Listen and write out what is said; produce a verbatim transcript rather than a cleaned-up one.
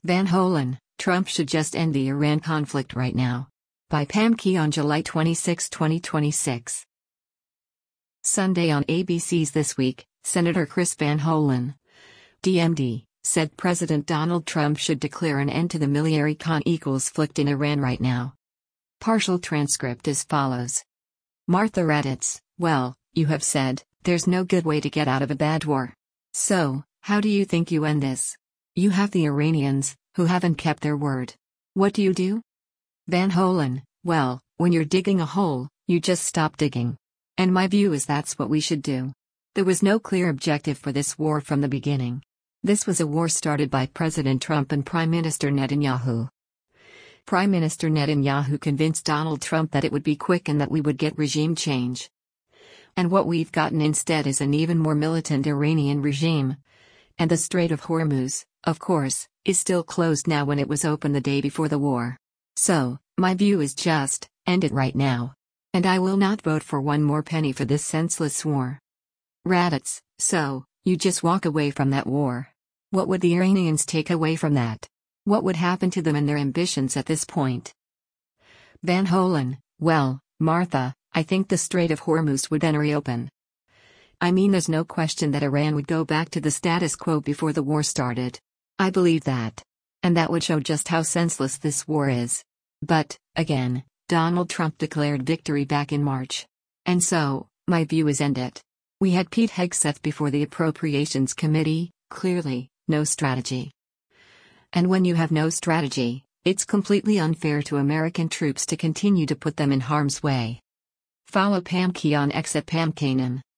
Van Holen, Trump should just end the Iran conflict right now. By Pam Key on July twenty-sixth, twenty twenty-six. Sunday on A B C's This Week, Senator Chris Van Holen, D M D, said President Donald Trump should declare an end to the military conflict in Iran right now. Partial transcript as follows. Martha Raddatz, well, you have said, there's no good way to get out of a bad war. So, how do you think you end this? You have the Iranians, who haven't kept their word. What do you do? Van Holen, well, when you're digging a hole, you just stop digging. And my view is that's what we should do. There was no clear objective for this war from the beginning. This was a war started by President Trump and Prime Minister Netanyahu. Prime Minister Netanyahu convinced Donald Trump that it would be quick and that we would get regime change. And what we've gotten instead is an even more militant Iranian regime. And the Strait of Hormuz, of course, is still closed now when it was open the day before the war. So, my view is just, end it right now. And I will not vote for one more penny for this senseless war. Raddatz, so, you just walk away from that war. What would the Iranians take away from that? What would happen to them and their ambitions at this point? Van Holen, well, Martha, I think the Strait of Hormuz would then reopen. I mean, there's no question that Iran would go back to the status quo before the war started. I believe that. And that would show just how senseless this war is. But, again, Donald Trump declared victory back in March. And so, my view is end it. We had Pete Hegseth before the Appropriations Committee, clearly, no strategy. And when you have no strategy, it's completely unfair to American troops to continue to put them in harm's way. Follow Pam Key on X at Pam Kanan.